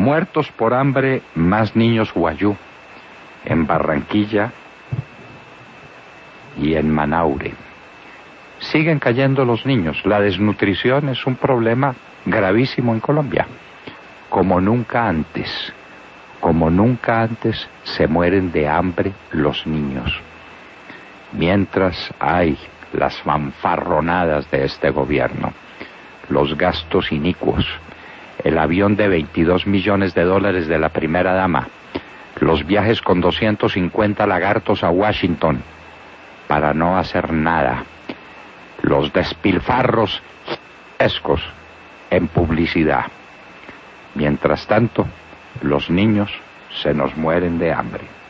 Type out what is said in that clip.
Muertos por hambre más niños guayú en Barranquilla y en Manaure. Siguen cayendo los niños. La desnutrición es un problema gravísimo en Colombia. Como nunca antes se mueren de hambre los niños. Mientras hay las fanfarronadas de este gobierno, los gastos inicuos, el avión de $22 millones de la primera dama, los viajes con 250 lagartos a Washington para no hacer nada, los despilfarros escos en publicidad. Mientras tanto, los niños se nos mueren de hambre.